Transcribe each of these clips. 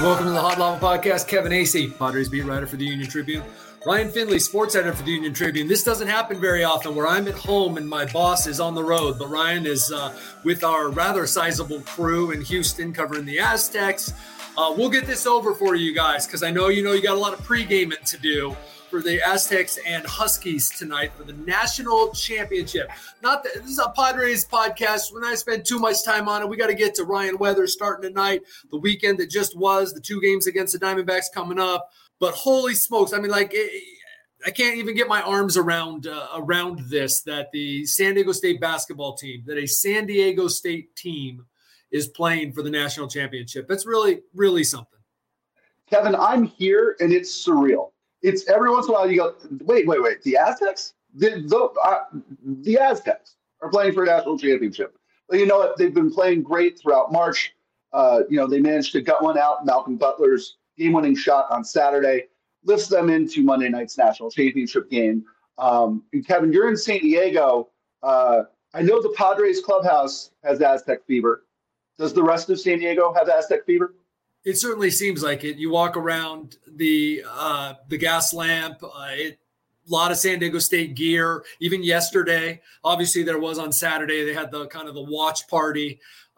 Welcome to the Hot Lava Podcast. Kevin Acee, Padres beat writer for the Union Tribune. Ryan Finley, sports editor for the Union Tribune. This doesn't happen very often where I'm at home and my boss is on the road, but Ryan is with our rather sizable crew in Houston covering the Aztecs. We'll get this over for you guys because I know you got a lot of pre-gaming to do for the Aztecs and Huskies tonight for the national championship. This is a Padres podcast. When I spend too much time on it, we got to get to Ryan Weather starting tonight, the weekend that just was, the 2 games against the Diamondbacks coming up. But holy smokes, I mean, I can't even get my arms around this, that the San Diego State basketball team, that a San Diego State team is playing for the national championship. That's really, really something. Kevin, I'm here and it's surreal. It's every once in a while you go, wait. The Aztecs? The Aztecs are playing for a national championship. But you know what? They've been playing great throughout March. They managed to gut one out. Malcolm Butler's game-winning shot on Saturday lifts them into Monday night's national championship game. And Kevin, you're in San Diego. I know the Padres clubhouse has Aztec fever. Does the rest of San Diego have Aztec fever? It certainly seems like it. You walk around the gas lamp, a lot of San Diego State gear. Even yesterday, obviously there was on Saturday, they had the kind of the watch party.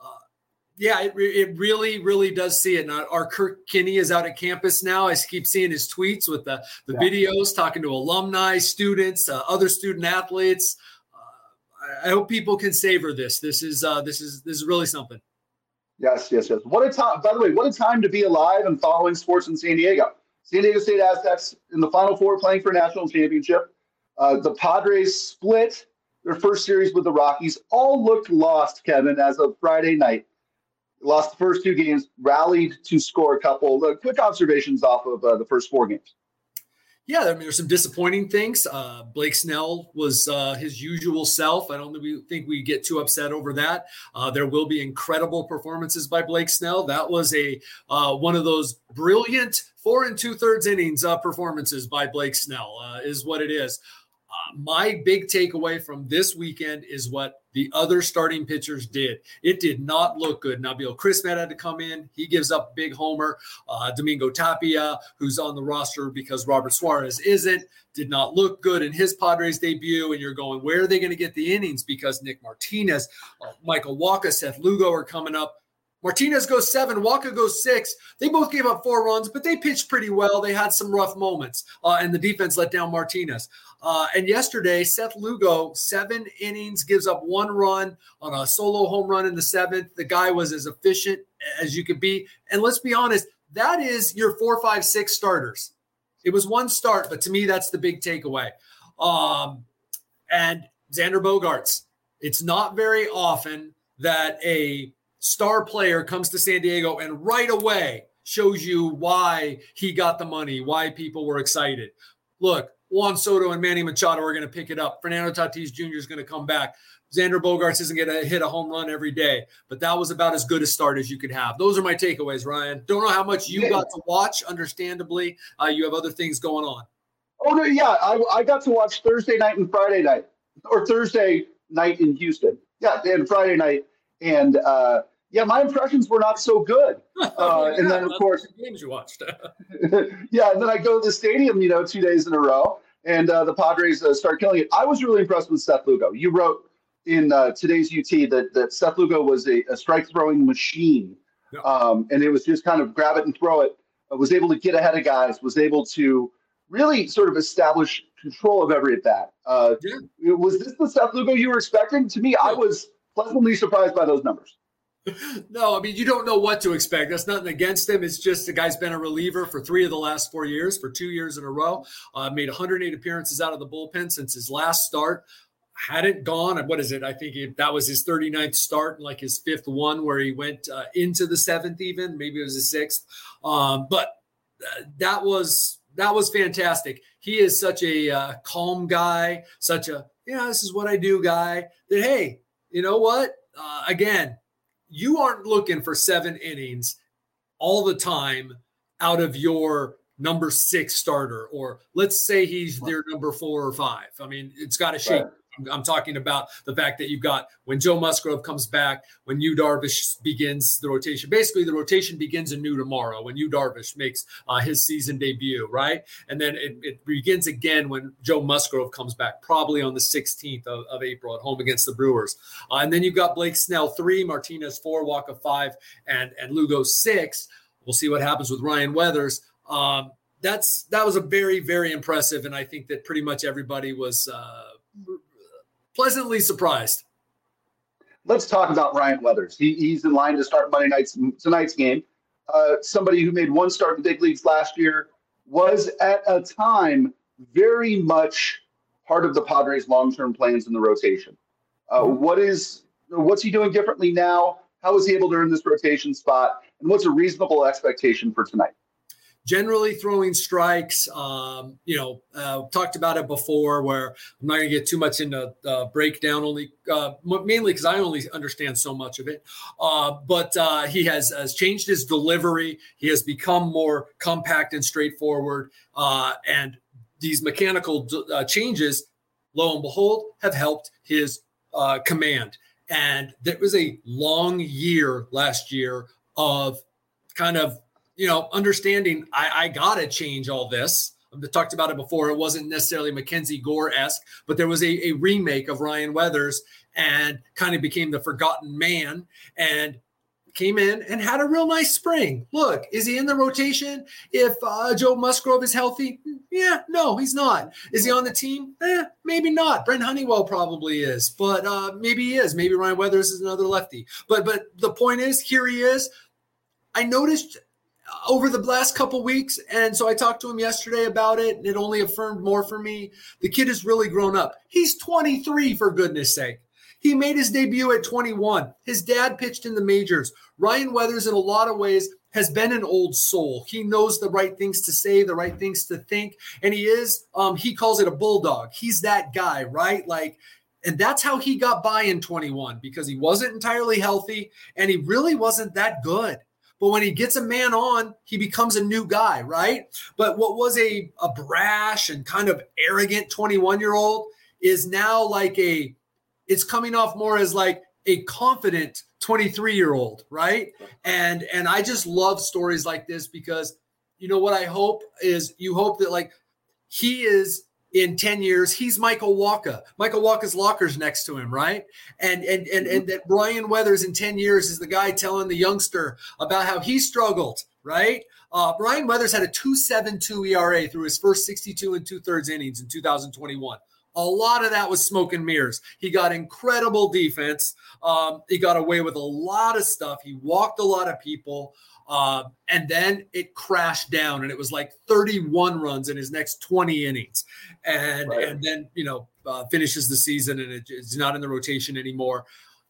It really, really does see it. Now, our Kirk Kinney is out at campus now. I keep seeing his tweets with the videos, talking to alumni, students, other student athletes. I hope people can savor this. This is really something. Yes. What a time, by the way, what a time to be alive and following sports in San Diego. San Diego State Aztecs in the Final Four playing for a national championship. The Padres split their first series with the Rockies. All looked lost, Kevin, as of Friday night. Lost the first 2 games, rallied to score a couple. Quick observations off of the first 4 games. Yeah, I mean, there's some disappointing things. Blake Snell was his usual self. I don't think we get too upset over that. There will be incredible performances by Blake Snell. That was one of those brilliant 4 2/3 innings performances by Blake Snell is what it is. My big takeaway from this weekend is what the other starting pitchers did. It did not look good. Nabil Crismet had to come in. He gives up a big homer. Domingo Tapia, who's on the roster because Robert Suarez isn't, did not look good in his Padres debut. And you're going, where are they going to get the innings? Because Nick Martinez, Michael Wacha, Seth Lugo are coming up. Martinez goes 7, Wacha goes 6. They both gave up 4 runs, but they pitched pretty well. They had some rough moments, and the defense let down Martinez. And yesterday, Seth Lugo, 7 innings, gives up 1 run on a solo home run in the 7th. The guy was as efficient as you could be. And let's be honest, that is your 4, 5, 6 starters. It was 1 start, but to me, that's the big takeaway. And Xander Bogaerts. It's not very often that a star player comes to San Diego and right away shows you why he got the money, why people were excited. Look, Juan Soto and Manny Machado are going to pick it up. Fernando Tatis Jr. is going to come back. Xander Bogaerts isn't going to hit a home run every day, but that was about as good a start as you could have. Those are my takeaways, Ryan. Don't know how much you got to watch, understandably. You have other things going on. Oh, no, yeah. I got to watch Thursday night and Friday night, or Thursday night in Houston. Yeah, and Friday night. And, my impressions were not so good. And then, of course, the games you watched. Yeah, and then I go to the stadium, 2 days in a row, and the Padres start killing it. I was really impressed with Seth Lugo. You wrote in today's UT that Seth Lugo was a strike-throwing machine, and it was just kind of grab it and throw it. Was able to get ahead of guys, was able to really sort of establish control of every at-bat. Was this the Seth Lugo you were expecting? To me, I was pleasantly surprised by those numbers. No, I mean, you don't know what to expect. That's nothing against him. It's just the guy's been a reliever for 3 of the last 4 years, for 2 years in a row. Made 108 appearances out of the bullpen since his last start. Hadn't gone, what is it? I think that was his 39th start, like his 5th one where he went into the 7th even. Maybe it was his 6th. But that was fantastic. He is such a calm guy, such a, this is what I do guy, that, hey, you know what? Again, you aren't looking for 7 innings all the time out of your number 6 starter, or let's say he's their number 4 or 5. I mean, it's got to shake. I'm talking about the fact that you've got when Joe Musgrove comes back, when Yu Darvish begins the rotation. Basically, the rotation begins anew tomorrow when Yu Darvish makes his season debut, right? And then it begins again when Joe Musgrove comes back, probably on the 16th of April at home against the Brewers. And then you've got Blake Snell 3, Martinez 4, Walker 5, and Lugo 6. We'll see what happens with Ryan Weathers. That was a very, very impressive, and I think that pretty much everybody was pleasantly surprised. Let's talk about Ryan Weathers. He's in line to start tonight's game. Somebody who made one start in the big leagues last year, was at a time very much part of the Padres' long-term plans in the rotation. What's he doing differently now? How was he able to earn this rotation spot? And what's a reasonable expectation for tonight? Generally throwing strikes, talked about it before where I'm not going to get too much into breakdown, mainly because I only understand so much of it. But he has changed his delivery. He has become more compact and straightforward. And these mechanical changes, lo and behold, have helped his command. And there was a long year last year of kind of, understanding I got to change all this. I've talked about it before. It wasn't necessarily Mackenzie Gore-esque, but there was a remake of Ryan Weathers and kind of became the forgotten man and came in and had a real nice spring. Look, is he in the rotation if Joe Musgrove is healthy? Yeah, no, he's not. Is he on the team? Maybe not. Brent Honeywell probably is, but maybe he is. Maybe Ryan Weathers is another lefty. But the point is, here he is. I noticed over the last couple weeks, and so I talked to him yesterday about it, and it only affirmed more for me. The kid has really grown up. He's 23, for goodness sake. He made his debut at 21. His dad pitched in the majors. Ryan Weathers, in a lot of ways, has been an old soul. He knows the right things to say, the right things to think, and he calls it a bulldog. He's that guy, right? And that's how he got by in 21, because he wasn't entirely healthy, and he really wasn't that good. But when he gets a man on, he becomes a new guy, right? But what was a brash and kind of arrogant 21-year-old is now it's coming off more as like a confident 23-year-old, right? And I just love stories like this because, what I hope is you hope that he is in 10 years, he's Michael Wacha. Michael Wacha's locker's next to him, right? And that Ryan Weathers in 10 years is the guy telling the youngster about how he struggled, right? Ryan Weathers had a 2.72 ERA through his first 62 and 2/3 innings in 2021. A lot of that was smoke and mirrors. He got incredible defense. He got away with a lot of stuff. He walked a lot of people. And then it crashed down, and it was like 31 runs in his next 20 innings. And then, finishes the season, and it's not in the rotation anymore.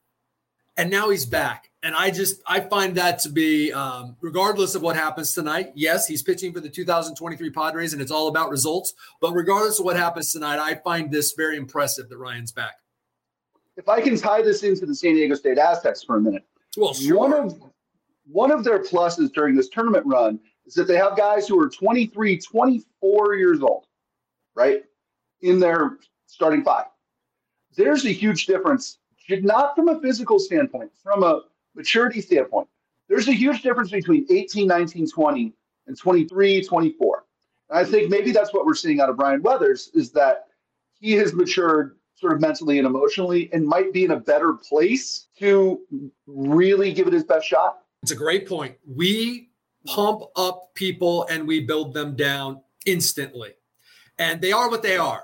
And now he's back. And I find that to be, regardless of what happens tonight, yes, he's pitching for the 2023 Padres, and it's all about results. But regardless of what happens tonight, I find this very impressive that Ryan's back. If I can tie this into the San Diego State Aztecs for a minute. Well, sure. One of their pluses during this tournament run is that they have guys who are 23, 24 years old, right, in their starting five. There's a huge difference, not from a physical standpoint, from a maturity standpoint. There's a huge difference between 18, 19, 20, and 23, 24. And I think maybe that's what we're seeing out of Ryan Weathers is that he has matured sort of mentally and emotionally and might be in a better place to really give it his best shot. It's a great point. We pump up people and we build them down instantly. And they are what they are.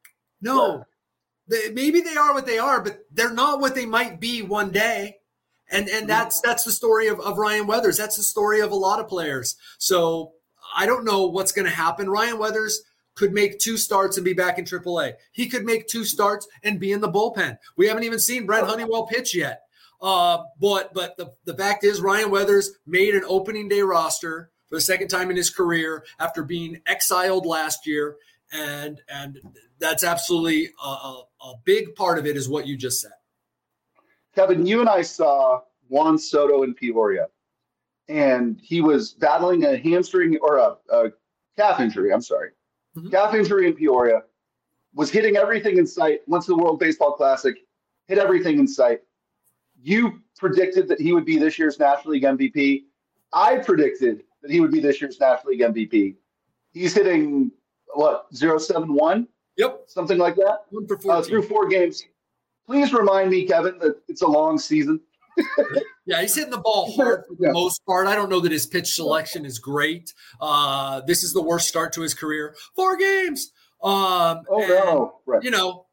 No, maybe they are what they are, but they're not what they might be one day. And that's the story of Ryan Weathers. That's the story of a lot of players. So I don't know what's going to happen. Ryan Weathers could make 2 starts and be back in AAA. He could make 2 starts and be in the bullpen. We haven't even seen Brent Honeywell pitch yet. But the fact is Ryan Weathers made an opening day roster for the second time in his career after being exiled last year. And that's absolutely a big part of it is what you just said. Kevin, you and I saw Juan Soto in Peoria, and he was battling a hamstring or a calf injury. I'm sorry. Mm-hmm. Calf injury in Peoria. was hitting everything in sight. Went to the World Baseball Classic, hit everything in sight. You predicted that he would be this year's National League MVP. I predicted that he would be this year's National League MVP. He's hitting, what, 0.71? Yep. Something like that? 1 for 14. Through 4 games. Please remind me, Kevin, that it's a long season. Yeah, he's hitting the ball hard for the most part. I don't know that his pitch selection is great. This is the worst start to his career. 4 games. No. Right. You know,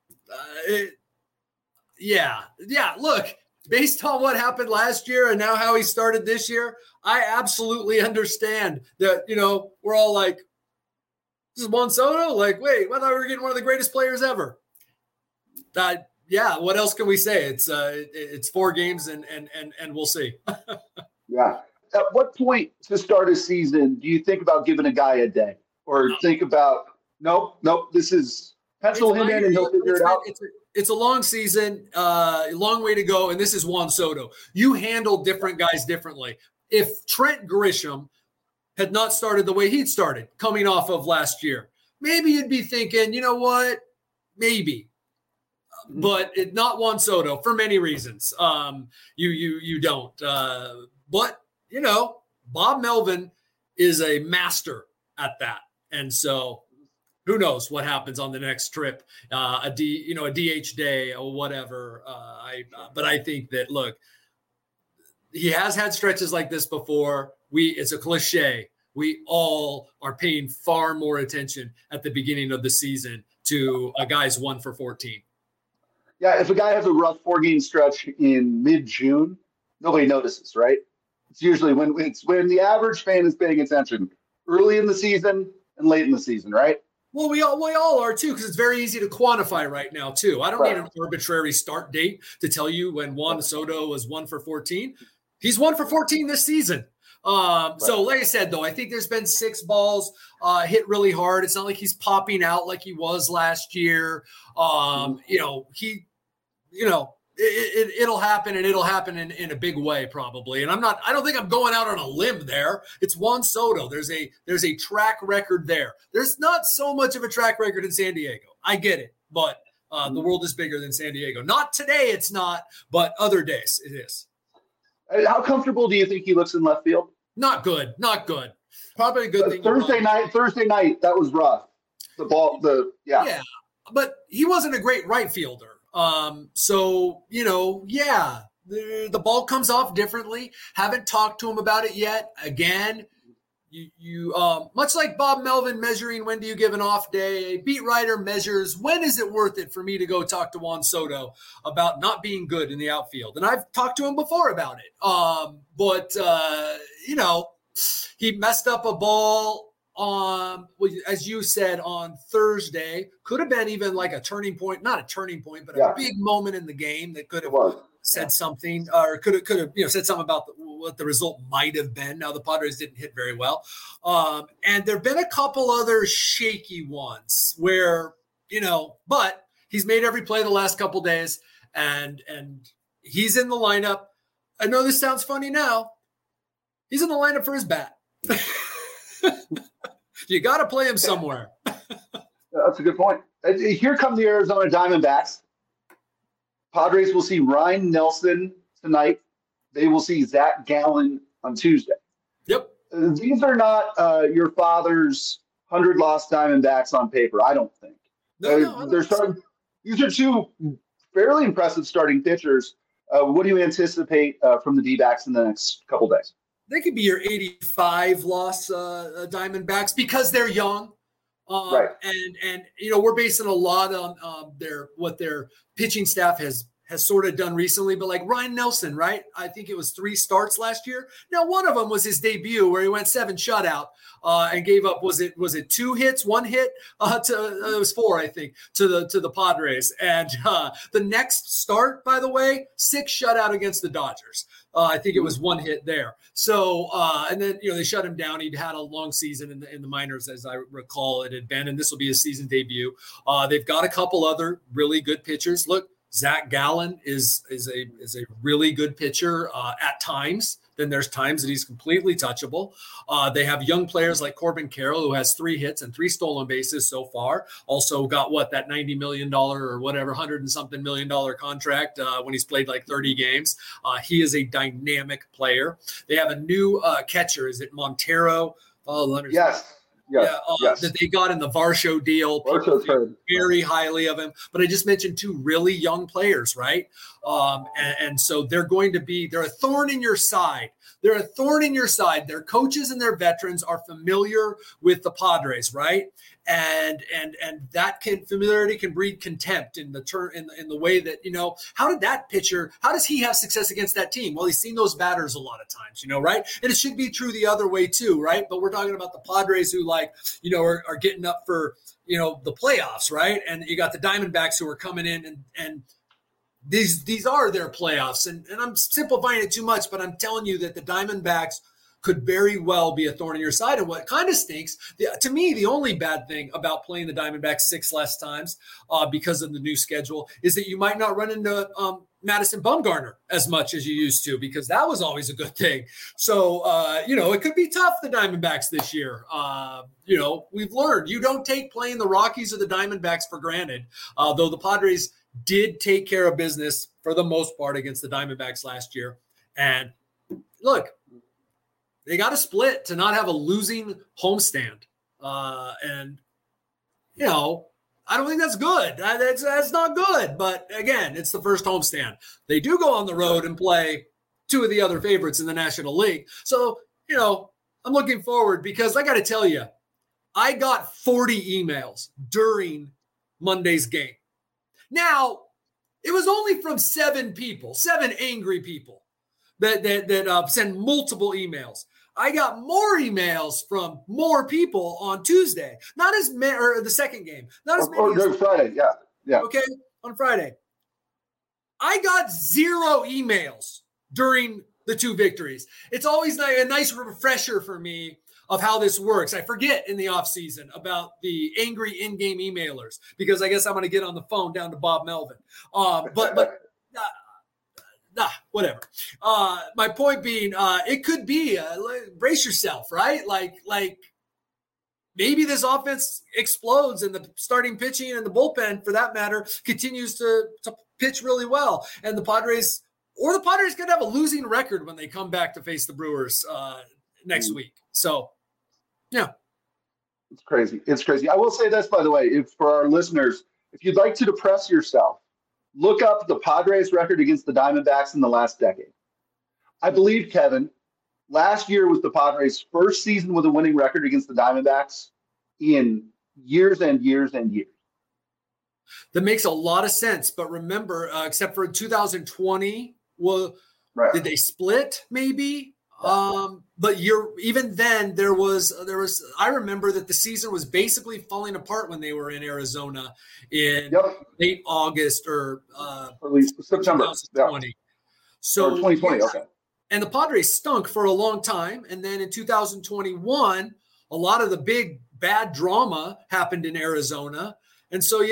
yeah. Look, based on what happened last year and now how he started this year, I absolutely understand that, you know, we're all like, this is Juan Soto? Like, wait, I thought we were getting one of the greatest players ever. Yeah, what else can we say? It's 4 games and we'll see. Yeah. At what point to start a season do you think about giving a guy a day? Or think about, nope, this is pencil him in and he'll figure it out? It's a long season, a long way to go, and this is Juan Soto. You handle different guys differently. If Trent Grisham had not started the way he'd started coming off of last year, maybe you'd be thinking, you know what, maybe. But not Juan Soto for many reasons. You don't. But, you know, Bob Melvin is a master at that. And so who knows what happens on the next trip, a DH day or whatever. But I think that, look, he has had stretches like this before. It's a cliche. We all are paying far more attention at the beginning of the season to a guy's 1 for 14. Yeah, if a guy has a rough 4-game stretch in mid-June, nobody notices, right? It's usually when the average fan is paying attention early in the season and late in the season, right? Well, we all are too, because it's very easy to quantify right now too. I don't need an arbitrary start date to tell you when Juan Soto was 1 for 14. He's 1 for 14 this season. So like I said, though, I think there's been 6 balls hit really hard. It's not like he's popping out like he was last year. It'll happen, and it'll happen in a big way probably. And I don't think I'm going out on a limb there. It's Juan Soto. There's a track record there. There's not so much of a track record in San Diego. I get it, but the world is bigger than San Diego. Not today, it's not, but other days it is. How comfortable do you think he looks in left field? Not good. Probably a good thing. Thursday night, that was rough. Yeah, but he wasn't a great right fielder. So, you know, the ball comes off differently. Haven't talked to him about it yet. Again, you much like Bob Melvin measuring when do you give an off day, a beat writer measures when is it worth it for me to go talk to Juan Soto about not being good in the outfield. And I've talked to him before about it. But you know, he messed up a ball as you said, on Thursday. Could have been even like a turning point, not a turning point, but a big moment in the game that could have said something, or could have said something about what the result might have been. Now the Padres didn't hit very well, and there've been a couple other shaky ones where but he's made every play the last couple days, and he's in the lineup. I know this sounds funny now. He's in the lineup for his bat. You got to play him somewhere. That's a good point. Here come the Arizona Diamondbacks. Padres will see Ryan Nelson tonight. They will see Zach Gallen on Tuesday. Yep. These are not your father's 100 lost Diamondbacks on paper, I don't think. These are 2 fairly impressive starting pitchers. What do you anticipate from the D-backs in the next couple days? They could be your 85 loss Diamondbacks because they're young. Right. And we're basing a lot on what their pitching staff has sort of done recently. But like Ryan Nelson, right? I think it was 3 starts last year. Now, one of them was his debut where he went 7 shutout and gave up. Was it 2 hits, 1 hit? It was 4, I think, to the Padres. And the next start, by the way, 6 shutout against the Dodgers. I think it was 1 hit there. So, and then, they shut him down. He'd had a long season in the minors, as I recall it had been, and this will be his season debut. They've got a couple other really good pitchers. Look, Zach Gallen is a really good pitcher at times. Then there's times that he's completely touchable. They have young players like Corbin Carroll, who has 3 hits and 3 stolen bases so far. Also got that $90 million or whatever, $100 and something million contract when he's played like 30 games. He is a dynamic player. They have a new catcher. Is it Montero? Yes. Yes. That they got in the Varsho deal. People think very highly of him. But I just mentioned 2 really young players, right? And so they're a thorn in your side. They're a thorn in your side. Their coaches and their veterans are familiar with the Padres, right? And that familiarity can breed contempt in the way that, how does he have success against that team? Well, he's seen those batters a lot of times, right? And it should be true the other way too, right? But we're talking about the Padres who are getting up for, the playoffs, right? And you got the Diamondbacks who are coming in and these are their playoffs. And I'm simplifying it too much, but I'm telling you that the Diamondbacks could very well be a thorn in your side. And what kind of stinks, to me, the only bad thing about playing the Diamondbacks 6 less times because of the new schedule is that you might not run into Madison Bumgarner as much as you used to, because that was always a good thing. So, it could be tough, the Diamondbacks this year. We've learned you don't take playing the Rockies or the Diamondbacks for granted, though the Padres did take care of business for the most part against the Diamondbacks last year. And look, they got to split to not have a losing homestand. I don't think that's good. That's not good. But again, it's the first homestand. They do go on the road and play 2 of the other favorites in the National League. So, I'm looking forward, because I got to tell you, I got 40 emails during Monday's game. Now, it was only from 7 angry people that send multiple emails. I got more emails from more people on Tuesday, not as many, or the second game, not as many. Or Friday, yeah. Okay, on Friday. I got 0 emails during the 2 victories. It's always a nice refresher for me of how this works. I forget in the off season about the angry in-game emailers, because I guess I'm going to get on the phone down to Bob Melvin. Whatever. My point being, it could be brace yourself, right? Like maybe this offense explodes and the starting pitching and the bullpen, for that matter, continues to pitch really well. And the Padres could have a losing record when they come back to face the Brewers next week. So, yeah. It's crazy. I will say this, by the way, for our listeners, if you'd like to depress yourself, look up the Padres record against the Diamondbacks in the last decade. I believe, Kevin, last year was the Padres' first season with a winning record against the Diamondbacks in years and years and years. That makes a lot of sense. But remember, except for 2020, right. Did they split maybe? But even then there was, I remember that the season was basically falling apart when they were in Arizona in late August or early September 2020. Yeah. So 2020, okay. And the Padres stunk for a long time. And then in 2021, a lot of the big bad drama happened in Arizona. And so,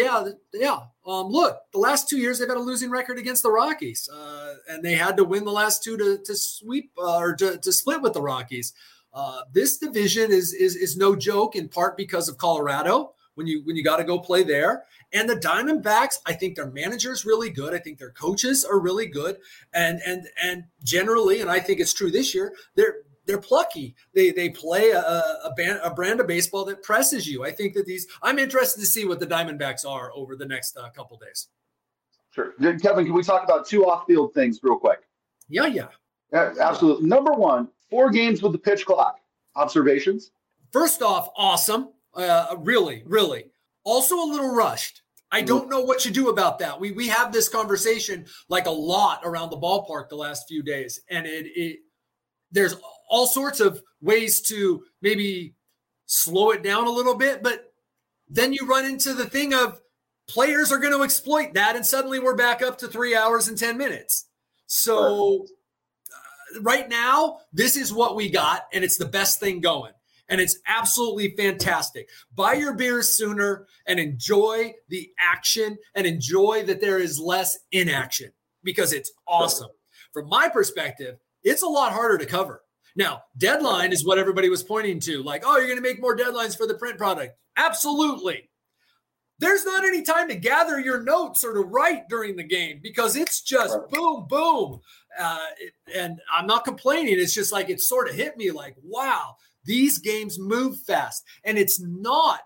look, the last 2 years they've had a losing record against the Rockies, and they had to win the last 2 to sweep or to split with the Rockies. This division is no joke, in part because of Colorado when you got to go play there, and the Diamondbacks. I think their manager's really good. I think their coaches are really good, and generally, and I think it's true this year, they're plucky. They play a brand of baseball that presses you. I think that I'm interested to see what the Diamondbacks are over the next couple days. Sure. Kevin, can we talk about 2 off-field things real quick? Yeah, absolutely. Number 1, 4 games with the pitch clock. Observations? First off, awesome. Really, really. Also a little rushed. I don't know what you do about that. We have this conversation like a lot around the ballpark the last few days, and there's all sorts of ways to maybe slow it down a little bit, but then you run into the thing of players are going to exploit that, and suddenly we're back up to 3 hours and 10 minutes. So right now, this is what we got, and it's the best thing going. And it's absolutely fantastic. Buy your beers sooner and enjoy the action and enjoy that there is less inaction because it's awesome. From my perspective, it's a lot harder to cover. Now, deadline is what everybody was pointing to. Like, oh, you're going to make more deadlines for the print product. Absolutely. There's not any time to gather your notes or to write during the game because it's just boom, boom. And I'm not complaining. It's just like it sort of hit me like, wow, these games move fast. And it's not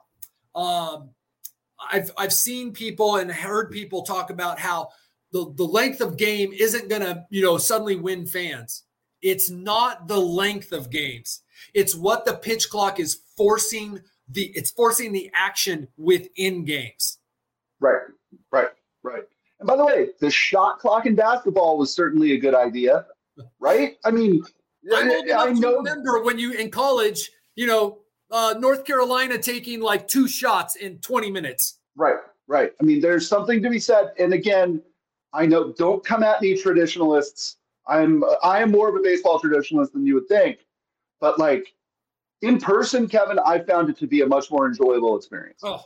I've seen people and heard people talk about how the length of game isn't going to, suddenly win fans. It's not the length of games. It's what the pitch clock is forcing the action within games. Right. And by the way, the shot clock in basketball was certainly a good idea, right? I mean, I remember when you in college, North Carolina taking like 2 shots in 20 minutes. Right. I mean, there's something to be said. And again, I know, don't come at me, traditionalists. I am more of a baseball traditionalist than you would think, but like in person, Kevin, I found it to be a much more enjoyable experience. Oh,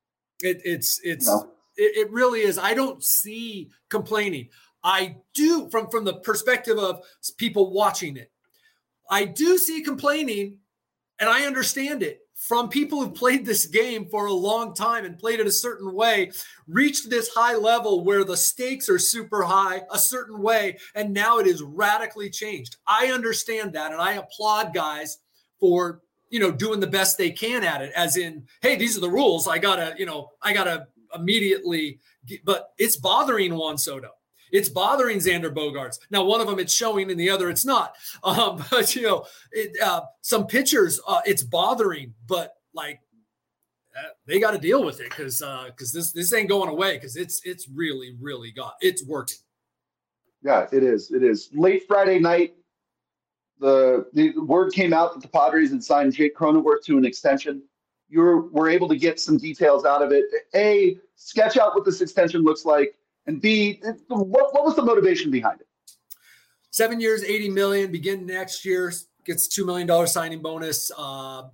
it really is. I don't see complaining. I do from the perspective of people watching it. I do see complaining, and I understand it from people who've played this game for a long time and played it a certain way, reached this high level where the stakes are super high a certain way, and now it is radically changed. I understand that, and I applaud guys for doing the best they can at it, as in, hey, these are the rules. I gotta immediately, but it's bothering Juan Soto. It's bothering Xander Bogaerts. Now, one of them it's showing and the other it's not. But some pitchers it's bothering, but like they got to deal with it because this ain't going away because it's really it's working. Yeah, it is. Late Friday night, the word came out that the Padres had signed Jake Cronenworth to an extension. You were able to get some details out of it. A, sketch out what this extension looks like. And B, what was the motivation behind it? 7 years, $80 million, begin next year, gets $2 million signing bonus. To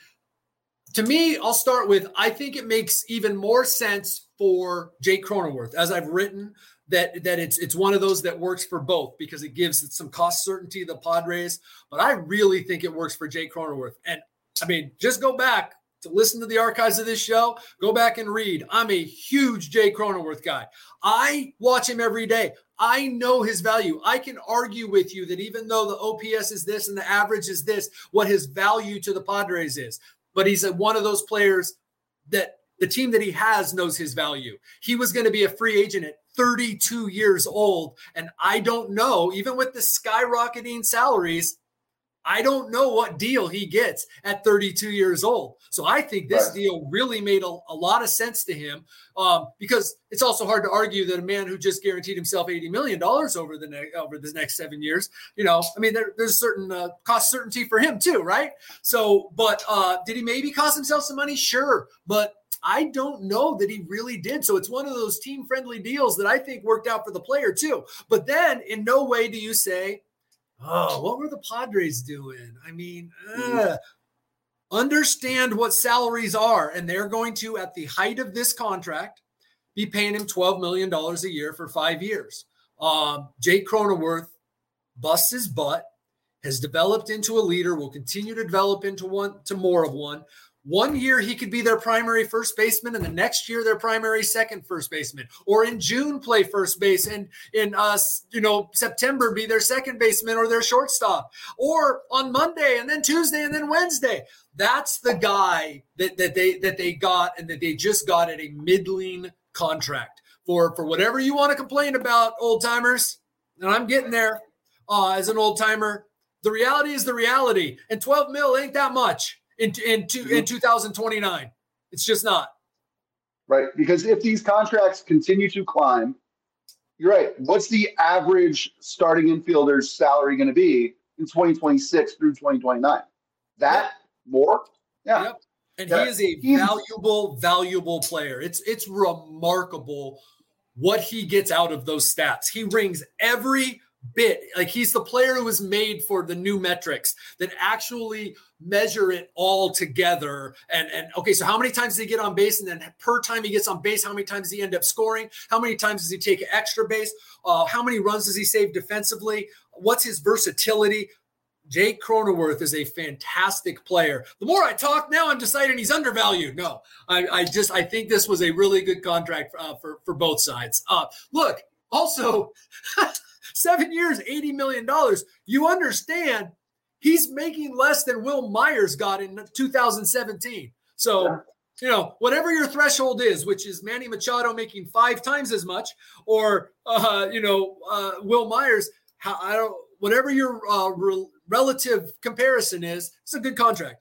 me, I'll start with, I think it makes even more sense for Jake Cronenworth, as I've written, that it's one of those that works for both because it gives some cost certainty to the Padres. But I really think it works for Jake Cronenworth. And I mean, just go back to listen to the archives of this show, go back and read. I'm a huge Jake Cronenworth guy. I watch him every day. I know his value. I can argue with you that even though the OPS is this and the average is this, what his value to the Padres is. But he's one of those players that the team that he has knows his value. He was going to be a free agent at 32 years old. And I don't know, even with the skyrocketing salaries, I don't know what deal he gets at 32 years old. So I think this deal really made a lot of sense to him because it's also hard to argue that a man who just guaranteed himself $80 million over the next 7 years, there's certain cost certainty for him too, right? So, but did he maybe cost himself some money? Sure. But I don't know that he really did. So it's one of those team-friendly deals that I think worked out for the player too. But then in no way do you say, oh, what were the Padres doing? I mean, understand what salaries are. And they're going to, at the height of this contract, be paying him $12 million a year for 5 years. Jake Cronenworth busts his butt, has developed into a leader, will continue to develop into more of one. 1 year, he could be their primary first baseman, and the next year, their primary second first baseman. Or in June, play first base, and in September, be their second baseman or their shortstop. Or on Monday, and then Tuesday, and then Wednesday. That's the guy that they got, and that they just got at a middling contract for whatever you want to complain about, old timers. And I'm getting there as an old timer. The reality is the reality, and 12 mil ain't that much. In 2029. It's just not. Right. Because if these contracts continue to climb, you're right. What's the average starting infielder's salary going to be in 2026 through 2029? That more? Yeah. Yep. And he is a valuable player. It's remarkable what he gets out of those stats. He rings every bit. Like, he's the player who was made for the new metrics that actually measure it all together. And okay, so how many times does he get on base? And then per time he gets on base, how many times does he end up scoring? How many times does he take an extra base? How many runs does he save defensively? What's his versatility? Jake Cronenworth is a fantastic player. The more I talk now, I'm deciding he's undervalued. No, I think this was a really good contract for both sides. Look, also 7 years, $80 million. You understand he's making less than Will Myers got in 2017. So, whatever your threshold is, which is Manny Machado making 5 times as much, or, Will Myers, whatever your relative comparison is, it's a good contract.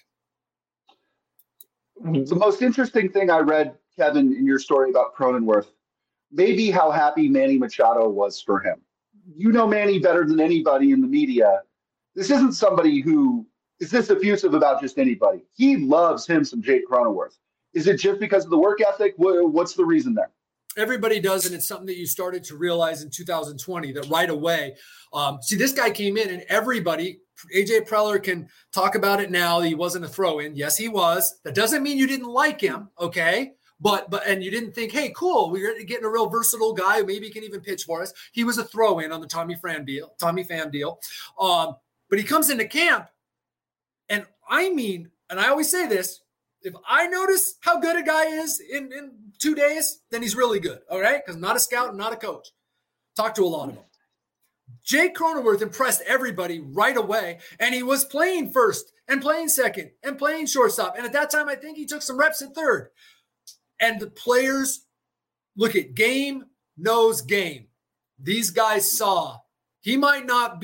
The most interesting thing I read, Kevin, in your story about Cronenworth, maybe how happy Manny Machado was for him. You know Manny better than anybody in the media. This isn't somebody who is this effusive about just anybody. He loves him some Jake Cronenworth. Is it just because of the work ethic? What's the reason there? Everybody does, and it's something that you started to realize in 2020 that right away. See, this guy came in, and everybody, AJ Preller can talk about it now. He wasn't a throw-in. Yes, he was. That doesn't mean you didn't like him, okay? But you didn't think, hey, cool, we're getting a real versatile guy who maybe can even pitch for us. He was a throw-in on the Tommy Pham deal. But he comes into camp, and I always say this, if I notice how good a guy is in 2 days, then he's really good, all right? Because I'm not a scout and not a coach. Talk to a lot of them. Jake Cronenworth impressed everybody right away, and he was playing first and playing second and playing shortstop. And at that time, I think he took some reps at third. And the players look at game, knows game. These guys saw he might not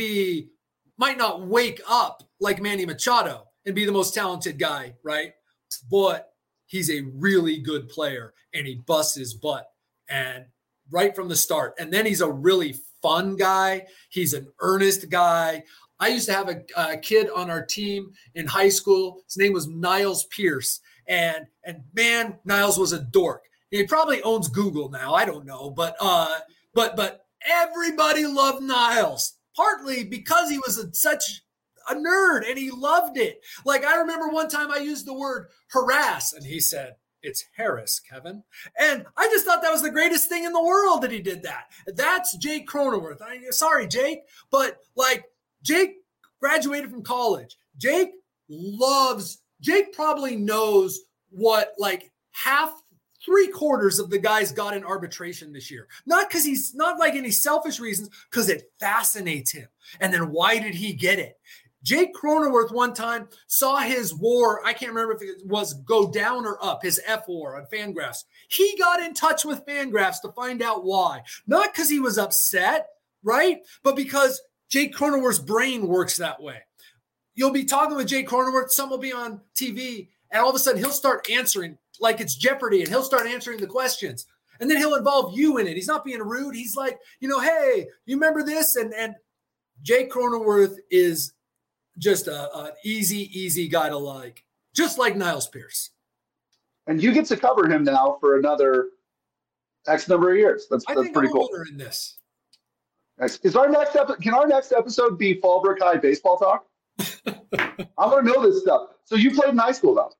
wake up like Manny Machado and be the most talented guy, right? But he's a really good player, and he busts his butt, and right from the start. And then he's a really fun guy. He's an earnest guy. I used to have a kid on our team in high school. His name was Niles Pierce. And man, Niles was a dork. He probably owns Google now. I don't know. But everybody loved Niles, partly because he was such a nerd and he loved it. Like, I remember one time I used the word harass, and he said, "It's Harris, Kevin." And I just thought that was the greatest thing in the world that he did that. That's Jake Cronenworth. Sorry, Jake, but like, Jake graduated from college. Jake probably knows what like 3/4 of the guys got in arbitration this year. Not because he's not like any selfish reasons, because it fascinates him. And then why did he get it? Jake Cronenworth one time saw his WAR, I can't remember if it was go down or up, his F-WAR on Fangraphs. He got in touch with Fangraphs to find out why. Not because he was upset, right? But because Jake Cronenworth's brain works that way. You'll be talking with Jake Cronenworth, some will be on TV, and all of a sudden he'll start answering like it's Jeopardy, and he'll start answering the questions. And then he'll involve you in it. He's not being rude. He's like, hey, you remember this? And Jake Cronenworth is just an easy guy to like, just like Niles Pierce. And you get to cover him now for another X number of years. That's pretty cool. In this. Is our next can our next episode be Fallbrook High baseball talk? I want to know this stuff. So you played in high school, though?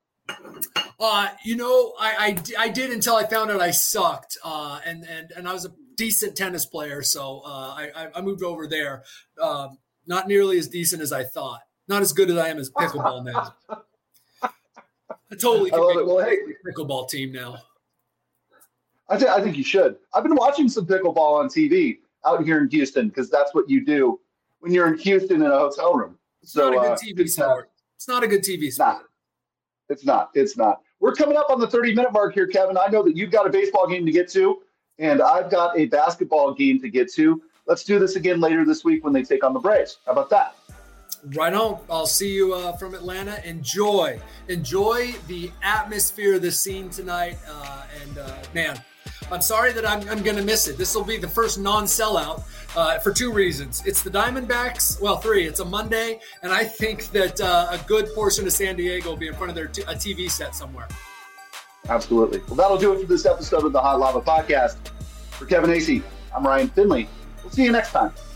I did until I found out I sucked, and I was a decent tennis player, so I moved over there. Not nearly as decent as I thought. Not as good as I am as pickleball now. I totally can make a pickleball team now. I think you should. I've been watching some pickleball on TV out here in Houston because that's what you do when you're in Houston in a hotel room. It's not a good TV sport. It's not a good TV sport. It's not. We're coming up on the 30-minute mark here, Kevin. I know that you've got a baseball game to get to, and I've got a basketball game to get to. Let's do this again later this week when they take on the Braves. How about that? Right on. I'll see you from Atlanta. Enjoy the atmosphere of the scene tonight. Man, I'm sorry that I'm going to miss it. This will be the first non-sellout for 2 reasons. It's the Diamondbacks. Well, 3. It's a Monday, and I think that a good portion of San Diego will be in front of their a TV set somewhere. Absolutely. Well, that'll do it for this episode of the Hot Lava Podcast. For Kevin Acee, I'm Ryan Finley. We'll see you next time.